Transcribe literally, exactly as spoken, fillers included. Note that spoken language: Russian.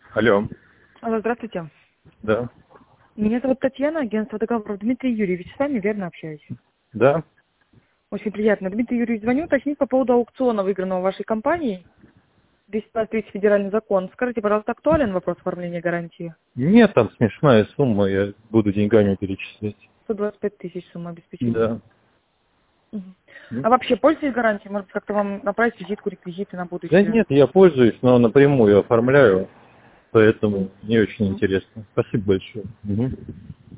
Алло. Алло, здравствуйте. Да. Меня зовут Татьяна, агентство договоров. Дмитрий Юрьевич, с вами верно общаюсь. Да. Очень приятно. Дмитрий Юрьевич, звоню уточнить по поводу аукциона, выигранного вашей компанией. двести двадцать три федеральный закон. Скажите, пожалуйста, актуален вопрос оформления гарантии? Нет, там смешная сумма, я буду деньгами перечислять. сто двадцать пять тысяч сумма обеспечения. Да. Мгм. Ну, А вообще, пользуетесь гарантией? Может, как-то вам направить визитку, реквизиты на Да будущее? нет, я пользуюсь, но напрямую оформляю, поэтому не очень интересно. Спасибо большое. Мгм.